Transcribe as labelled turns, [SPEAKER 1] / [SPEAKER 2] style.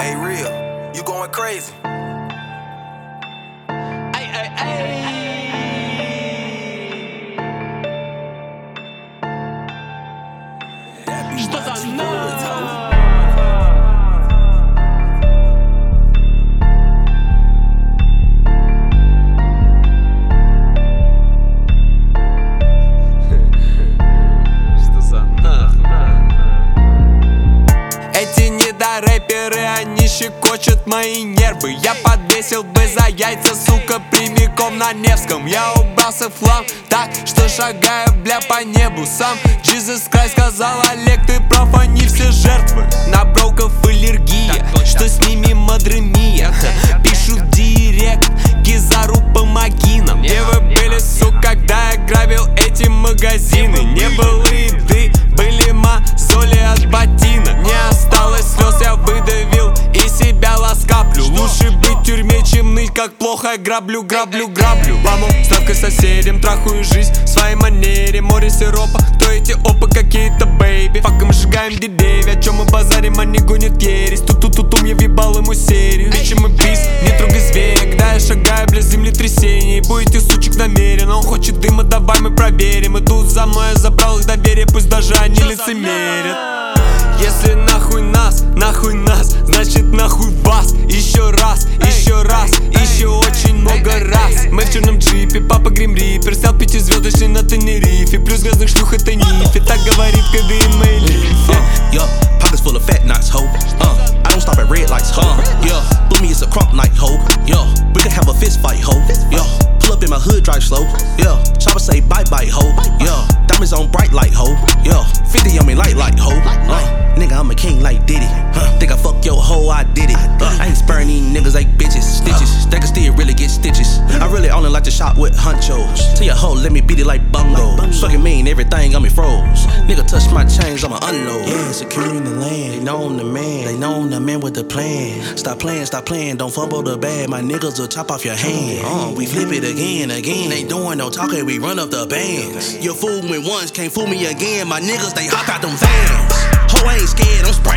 [SPEAKER 1] Hey, real, you going crazy.
[SPEAKER 2] Ay, ay, ay. Что за ночь?
[SPEAKER 3] Рэперы, они щекочут мои нервы. Я подвесил бы за яйца, сука, прямиком на Невском. Я убрался в хлам так, что шагаю, бля, по небу сам. Jesus Christ сказал: Олег, ты прав, они все жертвы. На броков аллергия, что с ними мадремия. Пишу в директ: Кизару, помоги нам. Где вы были, сука, когда я грабил эти магазины? Не было еды, были мозоли от ботина. Не осталось слез, я выдавил и себя ласкаплю. Лучше быть в тюрьме, чем ныть, как плохо я граблю. Ламу ставкой соседям, трахаю жизнь в своей манере. Море сиропа, кто эти опы, какие-то бэйби. Факом сжигаем деревья, о чем мы базарим, они гонят ересь. Ту-ту-ту-тум, я въебал ему серию. Бичи мы бис, не трогай зверя. Когда я шагаю, бля, землетрясение. И будете сучек намерен, он хочет дыма, давай мы проверим. Идут за мной, я забрал их доверие, пусть даже они лицемерят. Если нахуй нас, значит нахуй вас. Еще раз, еще очень много раз. Мы в черном джипе, папа Грим Риппер. Снял 5-звездочный на Тенерифе. Плюс грязных шлюх это нифи. Так говорит КД моей лифе.
[SPEAKER 4] Yeah, pockets full of fat knots, ho. I don't stop at red lights, ho. Yeah, blew me, it's a crump night, ho. Yeah, we can have a fist fight, ho. Yeah, pull up in my hood, drive slow. Yeah, chopper say bye bye, ho. Yeah, diamonds on bright light, ho. Yeah, 50 on me light, ho. Nigga, I'm a king like Diddy. Think I fuck your hoe, I did it. I ain't sparing these niggas like bitches. Stitches, they can still really get stitches. I really only like to shop with hunchos. Tell your hoe, let me beat it like bungos. Fucking mean, everything got me froze. Nigga touch my chains, I'ma unload. Yeah, securing the land, they know I'm the man. They know I'm the man with the plan. Stop playing, don't fumble the bag. My niggas will chop off your hand. We flip it again. They doing no talking, we run up the bands. You fool me once, can't fool me again. My niggas, they hop out them vans. Ho ain't scared, I'm spraying.